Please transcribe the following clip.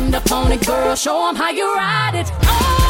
wind up on it, girl. Show 'em how you ride it. Oh.